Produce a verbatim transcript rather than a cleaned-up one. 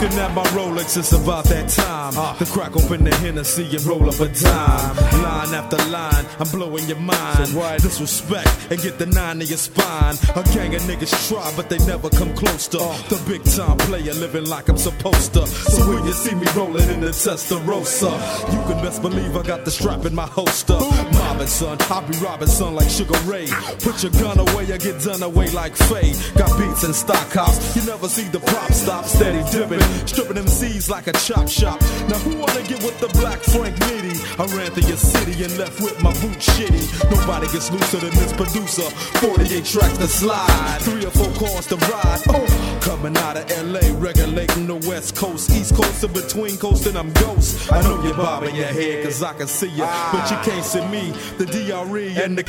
Looking at my Rolex, it's about that time to crack open the Hennessy and roll up a dime. Line after line, I'm blowing your mind. Disrespect and get the nine in your spine. A gang of niggas try, but they never come close to the big time player living like I'm supposed to. So when you see me rolling in the Testarossa, you can best believe I got the strap in my holster. Mobbing son, I be robbing son like Sugar Ray. Put your gun away, I get done away like Faye. Got beats in stock house, you never see the prop stop. Steady dipping, stripping them C's like a chop shop. Now who wanna get with the black Frank Nitty? I ran through your city and left with my boot shitty. Nobody gets looser than this producer. forty-eight tracks to slide, three or four cars to ride. Oh, coming out of L A, regulating the West Coast, East Coast, in between coast and I'm ghost. I know you're bobbing your head cause I can see you, but you can't see me. The D R E and the